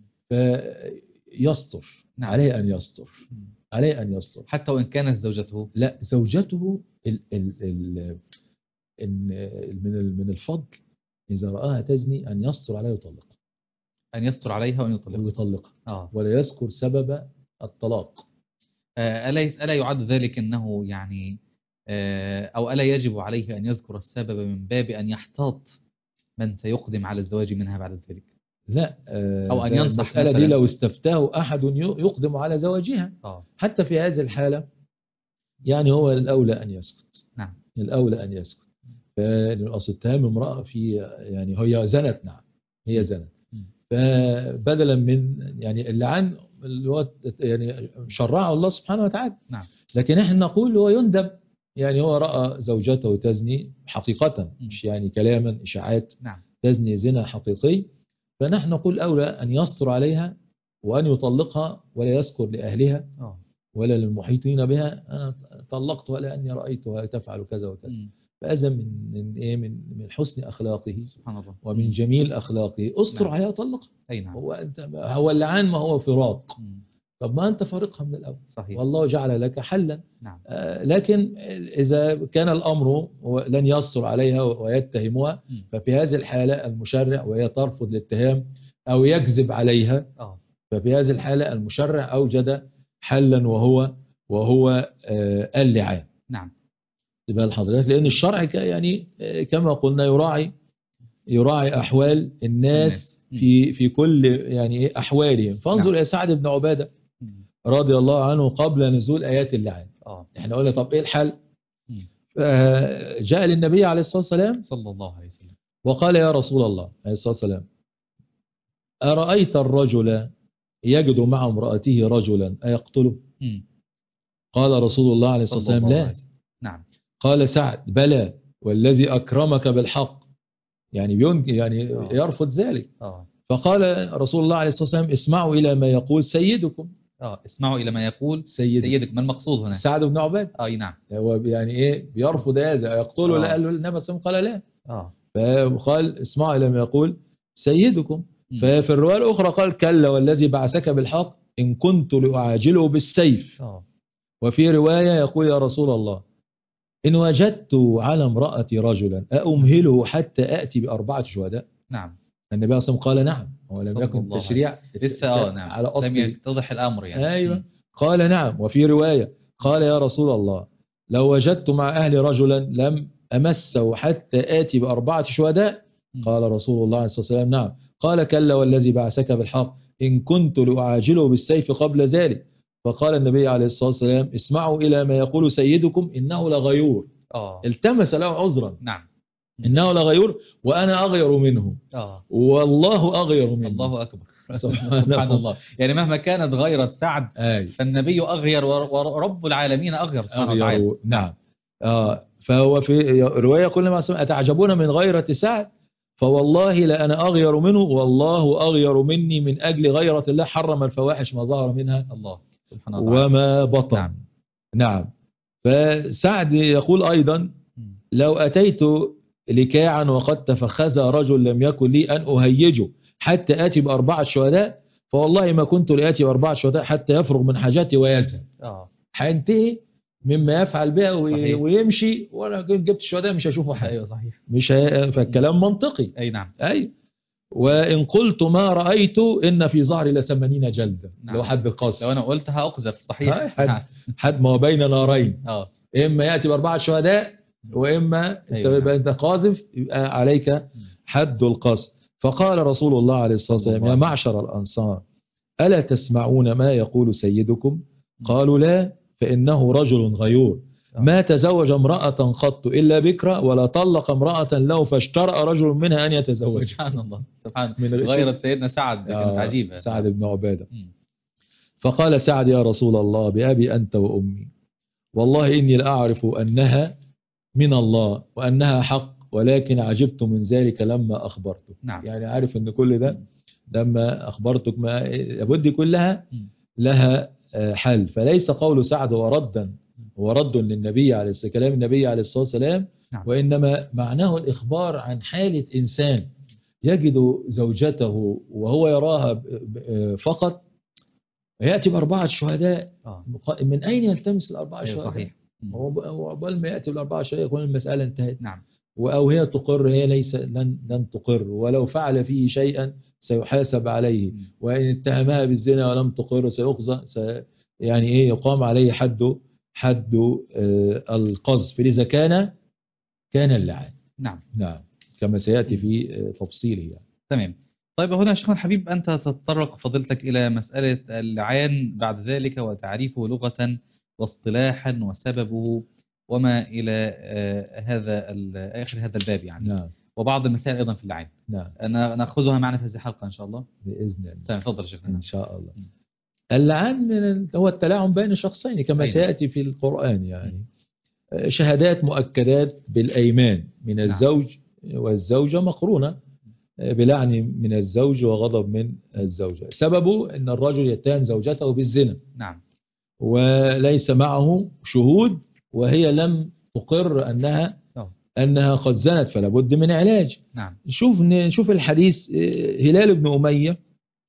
فيستر. نعم. عليه أن يستر. مم. عليه أن يستر حتى وإن كانت زوجته. لا، زوجته ال ال ال ال من من الفضل إذا رآها تزني أن يستر عليها ويطلقها. أن يستر عليها وأن يطلقها. ويطلقها آه. ولا يذكر سبب الطلاق. آه، ألا ألا يعد ذلك أنه يعني آه، أو ألا يجب عليه أن يذكر السبب من باب أن يحتاط من سيقدم على الزواج منها بعد ذلك؟ لا آه أو أن ينصح المسألة مثلاً. دي لو استفتاه أحد يقدم على زواجها آه. حتى في هذه الحالة يعني هو الأولى أن يسكت. نعم. الأولى أن يسكت. فأصل اتهام امرأة في يعني هي زنت. نعم هي زنت. فبدلا من يعني اللعان اللي هو يعني شرعه الله سبحانه وتعالى. نعم. لكن احنا نقول هو يندب، يعني هو رأى زوجته تزني حقيقة مش يعني كلاما إشاعات. نعم. تزني زنا حقيقي، فنحن نقول أولى أن يستر عليها وأن يطلقها ولا يذكر لأهلها أوه. ولا للمحيطين بها أنا طلقتها لأني رأيتها تفعل كذا وكذا. مم. فأذا من من إيه من من حسن أخلاقه سبحان الله ومن مم. جميل أخلاقه أستر نعم. عليها وطلقها. أي نعم. هو أنت هو اللعان ما هو فراق. مم. طب ما أنت فارقها من الأول. صحيح. والله جعل لك حلا. نعم. آه لكن إذا كان الأمر لن يستر عليها ويتهمها مم. ففي هذه الحالة المشرع وهي ترفض الاتهام أو يكذب عليها أوه. ففي هذه الحالة المشرع أوجد حلا وهو وهو آه اللعان. نعم. تبقى الحضرتك لأن الشرع يعني كما قلنا يراعي يراعي أحوال الناس في في كل يعني أحوالهم. فانظر إلى سعد بن عبادة رضي الله عنه قبل نزول آيات اللعان. آه. احنا قلنا طب إيه الحل؟ جاء للنبي عليه الصلاة والسلام صلى الله عليه وسلم وقال يا رسول الله عليه الصلاة والسلام أرأيت الرجل يجد مع امرأته رجلا أيقتله؟ م. قال رسول الله عليه الصلاة والسلام لا. نعم. قال سعد بلى والذي أكرمك بالحق، يعني يعني أوه. يرفض ذلك. أوه. فقال رسول الله عليه الصلاة والسلام اسمعوا إلى ما يقول سيدكم. اه اسمعوا إلى ما يقول سيدك. سيدك. ما المقصود هنا؟ سعد بن عباد. اي نعم. هو يعني ايه بيرفض هذا يقتله. لا قال له النبي صلى الله عليه وسلم قال لا. اه فقال اسمعوا إلى ما يقول سيدكم. م. ففي الرواية الأخرى قال كلا والذي بعثك بالحق إن كنت لأعاجله بالسيف. أوه. وفي رواية يقول يا رسول الله إن وجدت على امرأتي رجلا أأمهله حتى أأتي بأربعة شهداء. نعم. النبي صلى الله عليه وسلم قال نعم. هو لم يكن تشريع لسه اه نعم على أصل لم يتضح الأمر يعني. أيوة. م. قال نعم. وفي رواية قال يا رسول الله لو وجدت مع أهل رجلا لم أمسه حتى آتي بأربعة شهداء. م. قال رسول الله عليه الصلاة والسلام نعم. قال كلا والذي بعثك بالحق إن كنت لأعاجله بالسيف قبل ذلك. فقال النبي عليه الصلاة والسلام اسمعوا إلى ما يقول سيدكم إنه لغيور. آه. التمس له عذرا. نعم. إنه لغيور وأنا أغير منه. آه. والله أغير منه. الله أكبر. سبحان الله. يعني مهما كانت غيرة سعد آي. فالنبي أغير ورب العالمين أغير سبحانه وتعالى. نعم. آه. فهو في رواية كل ما سمع أتعجبون من غيرة سعد فوالله لأنا أغير منه والله أغير مني من أجل غيرة الله حرم الفواحش ما ظهر منها الله سبحانه وتعالى وما بطن. نعم. نعم. فسعد يقول أيضا لو أتيت لكاعا وقد تفخذ رجل لم يكن لي أن أهيجه حتى آتي بأربعة شهداء فوالله ما كنت لآتي بأربعة شهداء حتى يفرغ من حاجاتي ويذهب. آه. هينتهي مما يفعل بها وي- صحيح. ويمشي، وانا جبت الشهداء مش هشوفه حاجه. ايوه صحيح. مش هي... فالكلام منطقي. اي نعم. اي وان قلت ما رايت ان في ظهري لثمانين جلده. نعم. لو حد القصر لو انا قلت هاقذف. صحيح. هاي حد نعم. حد ما هو بين نارين، اه اما ياتي باربعه شهداء واما انت أيوة يبقى انت قاذف، يبقى عليك حد القصر. فقال رسول الله عليه الصلاه والسلام: يا معشر الانصار الا تسمعون ما يقول سيدكم؟ قالوا لا، فانه رجل غيور ما تزوج امراه قط الا بكرا، ولا طلق امراه له فاشترأ رجل منها ان يتزوج. سبحان الله. سبحان من غيرت سيدنا سعد كانت آه عجيبه. سعد نعم. بن عباده. مم. فقال سعد: يا رسول الله بأبي أنت وأمي، والله إني لأعرف أنها من الله وأنها حق، ولكن عجبت من ذلك لما أخبرتك. نعم. يعني عارف أن كل ده لما أخبرتك ما لابد كلها مم. لها آه، حل. فليس قول سعد هو ردا هو رد للنبي عليه الصلاة كلام النبي عليه الصلاة والسلام، نعم. وإنما معناه الإخبار عن حالة إنسان يجد زوجته وهو يراها ب- ب- فقط، يأتي بأربعة شهداء. اه من أين يلتمس الأربعة ايوه شهداء؟ صحيح. مم. هو هو قبل ما يأتي بالأربعة شهداء يكون المسألة انتهت. نعم. أو هي تقر، هي ليس لن لن تقر، ولو فعل فيه شيئا سيحاسب عليه، مم. وإن اتهمها بالزنا ولم تقر سيخزى سي يعني إيه يقام عليه حد حد آه القذف، إذا كان كان اللعان. نعم. نعم كما سيأتي في آه تفصيله يعني. تمام. طيب هنا يا شيخنا الحبيب أنت تتطرق فضيلتك إلى مسألة اللعان بعد ذلك وتعريفه لغة واصطلاحا وسببه وما إلى آه، هذا ال- آخر هذا الباب يعني. نعم وبعض المسائل أيضا في اللعان نعم أنا نأخذها معنا في هذه الحلقة إن شاء الله. بإذن الله. تمام. تفضل يا شيخنا. إن شاء الله. اللعان من هو التلاعن بين شخصين كما أين. سيأتي في القرآن يعني. شهادات مؤكدات بالأيمان من الزوج والزوجة مقرونة بلعن من الزوج وغضب من الزوجة. سببه أن الرجل يتهم زوجته بالزنا. نعم. وليس معه شهود وهي لم تقر أنها أوه. أنها قد زنت، فلا بد من علاج. نعم. شوف نشوف الحديث. هلال بن أمية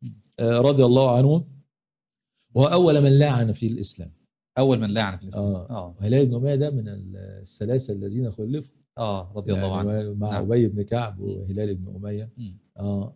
رضي الله عنه وهو أول من لعن في الإسلام. أول من لعن في الإسلام. آه. آه. هلال بن أمية ده من الثلاثة الذين خلفوا. آه رضي الله يعني عنه. مع نعم. أبي بن كعب وهلال بن أمية. مم. آه.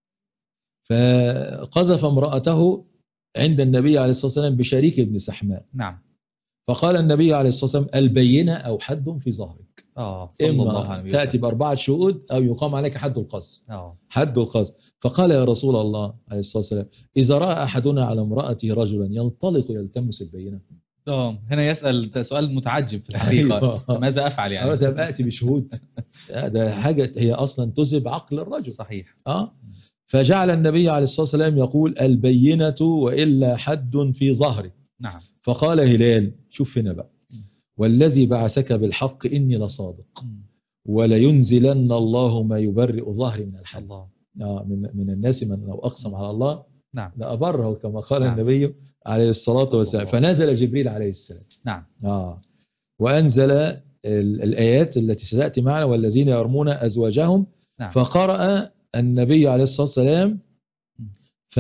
فقذف امرأته عند النبي عليه الصلاة والسلام بشريك ابن سحماء. نعم. فقال النبي عليه الصلاة والسلام: البينة أو حد في ظهرك. آه صلى الله عليه إما وسلم. تأتي بأربعة شهود أو يقام عليك حد القذف. آه. حد القذف. فقال: يا رسول الله عليه الصلاة والسلام إذا رأى أحدنا على امرأته رجلا ينطلق يلتمس البينة. اه هنا يسأل سؤال متعجب في الحقيقة. أيوة. ماذا أفعل يعني؟ أنا أتي بشهود. ده حاجة هي أصلا تذهب عقل الرجل. صحيح. آه. فجعل النبي عليه الصلاة والسلام يقول: البينة وإلا حد في ظهرك. نعم. فقال هلال: شوف هنا بقى، والذي بعثك بالحق إني لصادق، ولينزلن الله ما يبرئ ظهري من الحد. الله. آه من من الناس من لو أقسم على الله نعم. لأبره كما قال نعم. النبي عليه الصلاة والسلام. فنزل جبريل عليه السلام. نعم. آه وأنزل الآيات التي ستأتي معنا: والذين يرمون أزواجهم. نعم. فقرأ النبي عليه الصلاة والسلام ف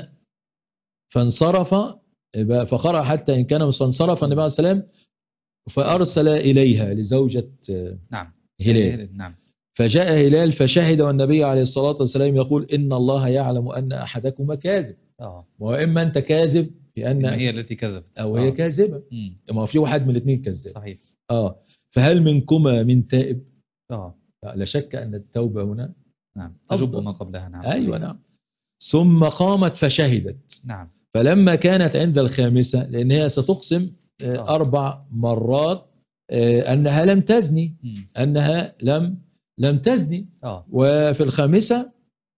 فانصرف فقرأ حتى إن كان فانصرف النبي عليه الصلاة والسلام فأرسل إليها لزوجة نعم. هلال. نعم. فجاء هلال فشهد والنبي عليه الصلاة والسلام يقول: إن الله يعلم أن أحدكم كاذب. اه وإما أنت كاذب لأن هي التي كذبت أو هي آه. كاذبة. مم. ما في واحد من الاثنين كذاب. صحيح. آه فهل منكما من تائب؟ اه لا شك أن التوبة هنا نعم تجب أفضل. ما قبلها. نعم. أيوة نعم. ثم قامت فشهدت. نعم. فلما كانت عند الخامسة، لأن هي ستقسم آه. آه. أربع مرات آه أنها لم تزني. مم. أنها لم لم تزني. اه وفي الخامسة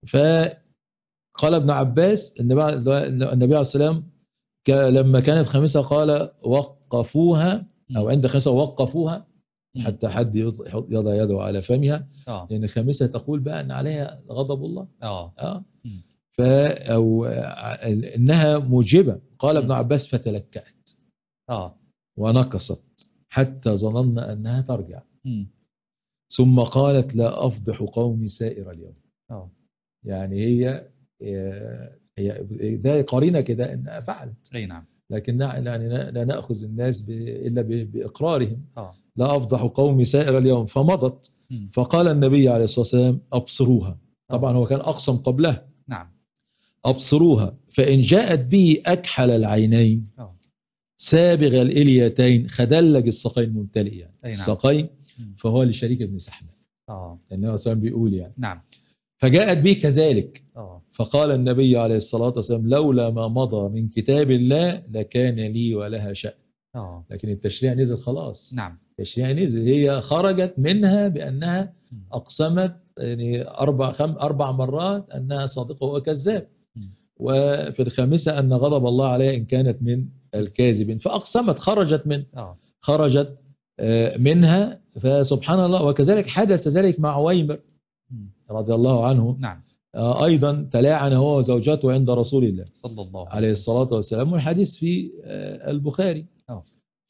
فقال ابن عباس النبي عليه السلام لما كانت خامسة قال: وقفوها، أو عند خامسة وقفوها حتى حد يضع يده على فمها. آه. لأن الخامسة تقول بقى أن عليها غضب الله. اه آه. فا أو إنها موجبة. قال ابن عباس: فتلكأت اه ونقصت حتى ظننا أنها ترجع. مم. ثم قالت: لا أفضح قومي سائر اليوم. اه يعني هي هي ده قرينة كده أنها فعلت. اي نعم. لكن يعني لا نأخذ الناس ب... إلا ب... بإقرارهم. اه لا أفضح قومي سائر اليوم. فمضت. مم. فقال النبي عليه الصلاة والسلام أبصروها. طبعا آه. هو كان أقسم قبلها. نعم. أبصروها فإن جاءت به أكحل العينين اه سابغ الإليتين خدلج الساقين ممتلئة أي نعم. الساقين مم. فهو لشريك بن سحنة. اه النبي عليه الصلاة والسلام بيقول يعني نعم. فجاءت به كذلك. اه فقال النبي عليه الصلاة والسلام لولا ما مضى من كتاب الله لكان لي ولها شأن. اه لكن التشريع نزل خلاص. نعم. التشريع نزل. هي خرجت منها بأنها مم. أقسمت يعني أربع, خم أربع مرات أنها صادقة وكذاب. مم. وفي الخامسة أن غضب الله عليها إن كانت من الكاذبين. فأقسمت خرجت من اه خرجت آه، منها. فسبحان الله. وكذلك حدث ذلك مع عويمر مم. رضي الله عنه. نعم. آه، أيضا تلاعن هو وزوجته عند رسول الله صلى الله عليه الصلاة والسلام. والحديث في آه، البخاري. اه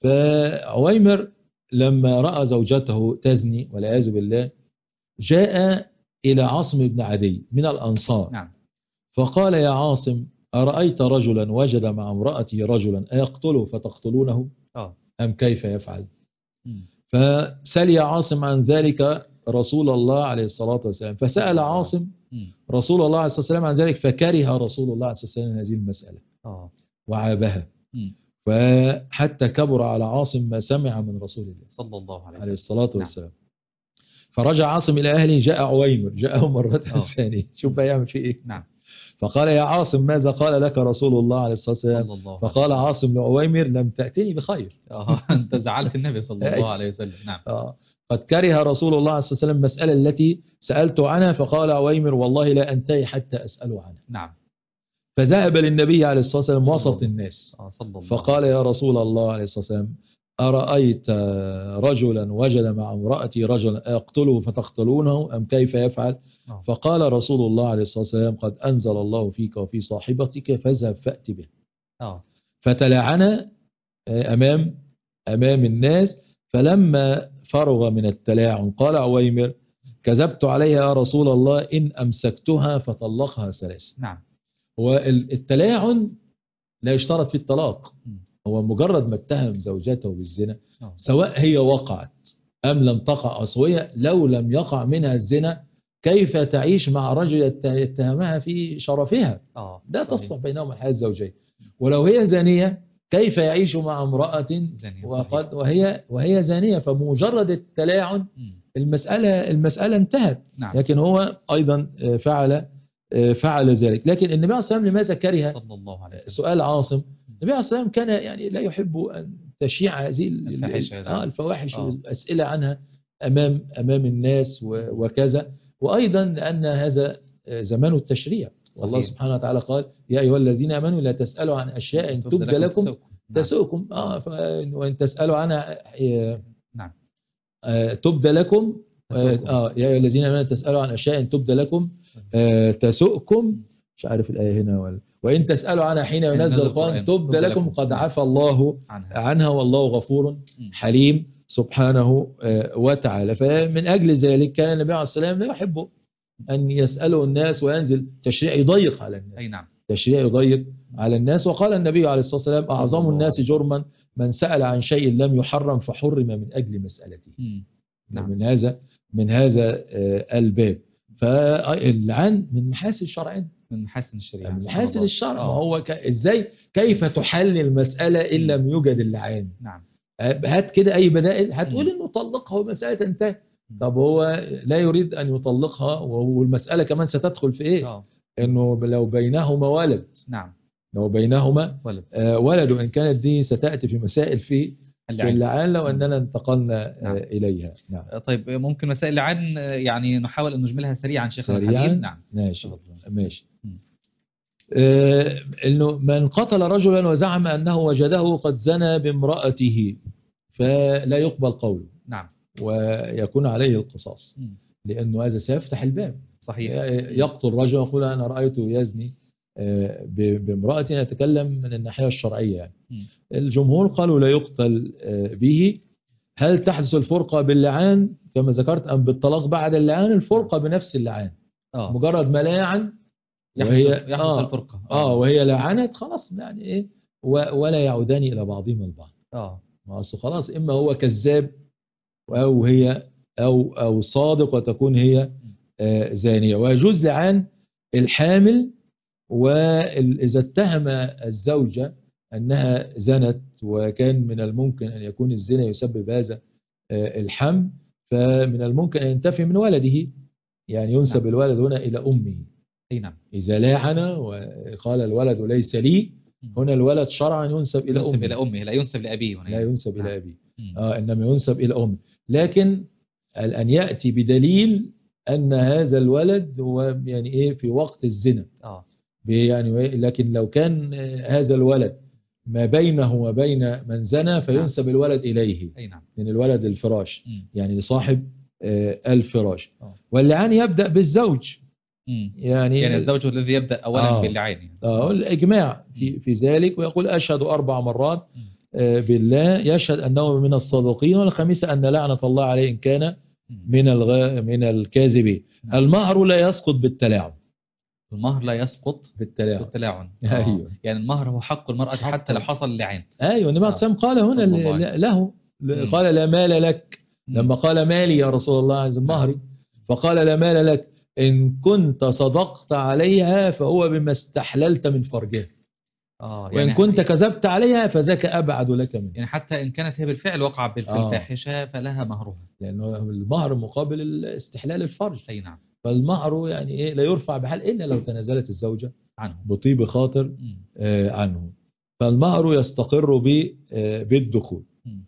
فعويمر لما رأى زوجته تزني والعياذ بالله جاء إلى عاصم بن عدي من الأنصار. نعم. فقال يا عاصم أرأيت رجلا وجد مع امرأته رجلا أيقتله فتقتلونه اه أم كيف يفعل؟ مم. فسأل يا عاصم عن ذلك رسول الله عليه الصلاة والسلام. فسأل عاصم مم. رسول الله عليه الصلاة والسلام عن ذلك فكره رسول الله عليه الصلاة والسلام هذه المسألة اه وعابها. مم. فحتى كبر على عاصم ما سمع من رسول الله صلى الله عليه عليه وسلم. الصلاة نعم. والسلام. فرجع عاصم إلى أهله. جاء عويمر جاءه مرة آه. ثانية. شوف بقى يعمل فيه إيه. نعم. فقال يا عاصم ماذا قال لك رسول الله عليه الصلاة والسلام؟ صلى الله عليه فقال وسلم. عاصم لعويمر لم تأتني بخير. اه انت زعلت النبي صلى الله عليه وسلم. نعم. آه. قد كره رسول الله صلى الله عليه وسلم المسألة التي سألت عنها. فقال عويمر والله لا أنتهي حتى أسأل عنها. نعم. فذهب للنبي عليه الصلاة والسلام وسط الناس. آه صلى الله فقال يا رسول الله عليه الصلاة والسلام أرأيت رجلا وجد مع امرأتي رجلا أقتله فتقتلونه أم كيف يفعل؟ آه. فقال رسول الله عليه الصلاة والسلام قد أنزل الله فيك وفي صاحبتك فاذهب فأت به. اه فتلاعن أمام أمام الناس. فلما فرغ من التلاعن قال عويمر كذبت عليها يا رسول الله إن أمسكتها فطلقها ثلاثة. نعم. والتلاعن لا يشترط في الطلاق. م. هو مجرد ما اتهم زوجته بالزنا آه. سواء هي وقعت أم لم تقع أصوية. لو لم يقع منها الزنا كيف تعيش مع رجل يتهمها في شرفها؟ اه لا صحيح. تصلح بينهم الحياة الزوجية. ولو هي زانية كيف يعيش مع امرأة زانية. وقد وهي وهي زانية؟ فمجرد التلاعن م. المسألة المسألة انتهت. نعم. لكن هو أيضا فعل فعل ذلك. لكن النبي عليه الصلاة والسلام لماذا كره؟ صلى الله عليه وسلم. سؤال عاصم. النبي عليه الصلاة والسلام كان يعني لا يحب أن تشيع هذه الفواحش. آه الفواحش آه. والأسئلة عنها أمام أمام الناس وكذا. وأيضا لأن هذا زمان التشريع. والله سبحانه وتعالى قال يا أيها الذين آمنوا لا تسألوا عن أشياء إن تبد لكم تسؤكم. آه وإن تسألوا عنها نعم. آه تبد لكم. آه يا أيها الذين آمنوا تسألوا عن أشياء إن تبد لكم آه تسؤكم. مش عارف الآية هنا ولا. وإن تسألوا عنها حين ينزل القرآن تبد لكم قد عفى الله عنها والله غفور حليم سبحانه وتعالى. فمن أجل ذلك كان النبي عليه الصلاة والسلام لا يحب أن يسأله الناس وينزل تشريع يضيق على الناس. أي نعم. تشريع يضيق على الناس. وقال النبي عليه الصلاة والسلام أعظم الناس جرما من سأل عن شيء لم يحرم فحرم من أجل مسألته. نعم. من هذا من هذا الباب. فاللعن من محاسن الشرع. من محاسن الشريعة. من محاسن الشرع. ما هو ك... ازاي كيف تحل المسألة إن لم يوجد اللعان؟ نعم. هات كده أي بدائل هتقول إنه طلقها ومسألة انتهت. طب هو لا يريد أن يطلقها والمسألة كمان ستدخل في إيه؟ أوه. إنه لو بينهما ولد. نعم. لو بينهما ولد, آه ولد وإن كانت دي ستأتي في مسائل في اللعان لو أننا انتقلنا نعم. إليها. نعم. طيب ممكن مسائل اللعان يعني نحاول أن نجملها سريعا شيخنا الحبيب. نعم. ماشي. ماشي. آه إنه من قتل رجلا وزعم أنه وجده قد زنى بامرأته فلا يقبل قوله. نعم. ويكون عليه القصاص. م. لأنه هذا سيفتح الباب. صحيح. يقتل رجل يقول أنا رأيته يزني بامرأة. يتكلم من الناحية الشرعية يعني. الجمهور قالوا لا يقتل به. هل تحدث الفرقة باللعان كما ذكرت أم بالطلاق بعد اللعان؟ الفرقة بنفس اللعان. آه. مجرد ما لاعن وهي يحدث آه الفرقة. آه. آه وهي لعنت خلاص يعني إيه ولا يعودان إلى بعضهما البعض. اه ما أصل خلاص إما هو كذاب أو هي أو أو صادق وتكون هي آه زانية. ويجوز لعان الحامل، وإذا اتهم الزوجة أنها زنت وكان من الممكن أن يكون الزنا يسبب هذا آه الحمل، فمن الممكن أن ينتفي من ولده، يعني ينسب نعم. الولد هنا إلى أمه. أي نعم. إذا لاعن وقال الولد ليس لي، هنا الولد شرعا ينسب إلى ينسب أمه. إلى أمه، لا ينسب لأبيه هنا. لا يعني. ينسب نعم. إلى أبيه، آه إنما ينسب إلى أمه. لكن أن يأتي بدليل أن هذا الولد هو يعني إيه في وقت الزنا. آه. يعني لكن لو كان هذا الولد ما بينه وبين من زنى فينسب نعم. الولد إليه. أي نعم. من الولد الفراش، م. يعني لصاحب آه الفراش. آه. واللعان يبدأ بالزوج. يعني يعني الزوج الذي يبدأ أولا آه باللعان. يعني. آه الإجماع في, في ذلك، ويقول أشهد أربع مرات آه بالله يشهد أنه من الصادقين، والخامسة أن لعنة الله عليه إن كان من الغ... من الكاذبين. المهر لا يسقط بالتلاعن. المهر لا يسقط بالتلاعن. بالتلاعن. آه. أيوه. يعني المهر هو حق المرأة حق حتى لو حصل لعان. أيوه. النبي صلى الله عليه وسلم قال هنا له م. قال لا مال لك. م. لما قال مالي يا رسول الله عز مهري، فقال لا مال لك إن كنت صدقت عليها فهو بما استحللت من فرجها. آه يعني وإن كنت كذبت عليها فذاك أبعد لك منه. يعني حتى إن كانت هي بالفعل وقع بالفاحشة آه. فلها مهرها، لأنه المهر مقابل استحلال الفرج. أي نعم. فالمهر يعني إيه لا يرفع بحال إلا لو تنازلت الزوجة عنه بطيب خاطر آه عنه. فالمهر يستقر بالدخول.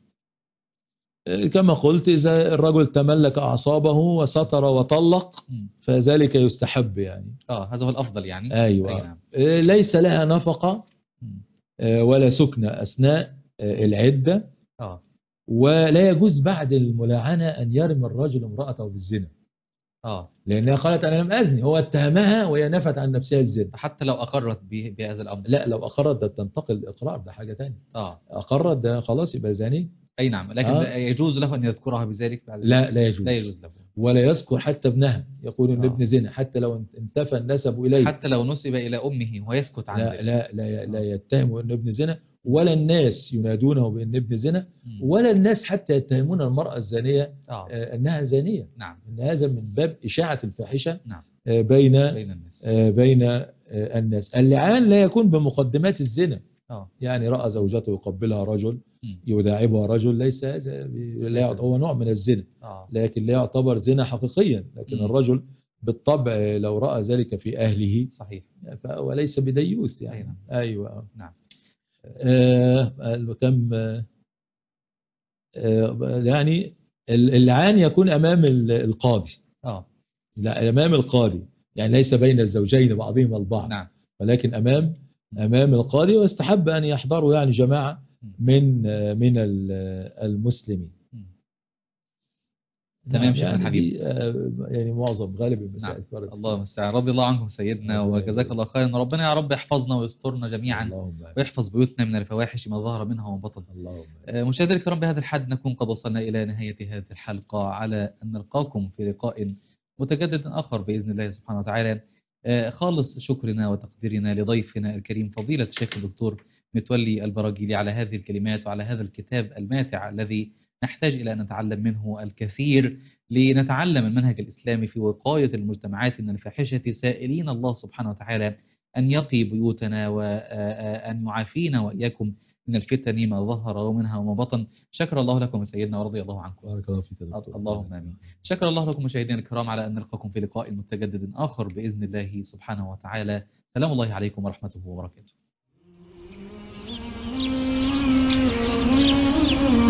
كما قلت إذا الرجل تملك أعصابه وستر وطلق فذلك يستحب يعني. آه هذا هو الأفضل يعني. أيوة. أي نعم. ليس لها نفقة ولا سكنة أثناء العدة. آه. ولا يجوز بعد الملاعنة أن يرمي الرجل امرأته بالزنا. آه. لأنها قالت أنا لم أزني، هو اتهمها وهي نفت عن نفسها الزنا. حتى لو أقرت بهذا الأمر. لا لو أقرت ده تنتقل الإقرار، ده حاجة تانية. آه. أقرت ده خلاص يبقى زاني. أي نعم. لكن آه. يجوز له أن يذكرها بذلك بعد لا لا يجوز. لا يجوز له. ولا يذكر حتى ابنها، يقول ان آه. ابن زنا حتى لو انتفى النسب إليه، حتى لو نسب إلى أمه ويسكت عن لا ذلك. لا لا, لا يتهم أن ابن زنا، ولا الناس ينادونه بأن ابن زنا، ولا الناس حتى يتهمون المرأة الزانية آه. أنها زانية. نعم. إن هذا من باب إشاعة الفاحشة. نعم. بين بين الناس. بين الناس. اللعان لا يكون بمقدمات الزنا. آه. يعني رأى زوجته يقبلها رجل، يداعبها رجل، ليس هذا هو نوع من الزنا. آه. لكن لا يعتبر زنا حقيقيا. لكن م. الرجل بالطبع لو رأى ذلك في أهله صحيح فهو ليس بديوث يعني. أيوة. أيوة. نعم. آه كم آه يعني اللعان يكون أمام القاضي. آه. لا أمام القاضي، يعني ليس بين الزوجين بعضهما البعض. نعم. ولكن أمام أمام القاضي، واستحب أن يحضروا يعني جماعة من من المسلمين. تمام شيخنا يعني الحبيب. يعني معظم غالب المسائل. نعم. الله المستعان. رضي الله عنكم سيدنا وجزاك الله خيرا. ربنا يا رب يحفظنا ويسترنا جميعا، اللهم ويحفظ بيوتنا من الفواحش ما ظهر منها وما بطن. مشاهدينا الكرام، بهذا الحد نكون قد وصلنا إلى نهاية هذه الحلقة، على أن نلقاكم في لقاء متجدد آخر بإذن الله سبحانه وتعالى. خالص شكرنا وتقديرنا لضيفنا الكريم فضيلة الشيخ الدكتور متولي البراجيلي على هذه الكلمات وعلى هذا الكتاب الماتع الذي نحتاج إلى أن نتعلم منه الكثير، لنتعلم المنهج الإسلامي في وقاية المجتمعات من الفاحشة، سائلين الله سبحانه وتعالى أن يقي بيوتنا وأن يعافينا وإياكم من الفتن ما ظهر ومنها وما بطن. شكر الله لكم سيدنا ورضي الله عنكم. بارك الله فيك. اللهم آمين. شكر الله لكم مشاهدينا الكرام، على أن نلقاكم في لقاء متجدد آخر بإذن الله سبحانه وتعالى. سلام الله عليكم ورحمته وبركاته.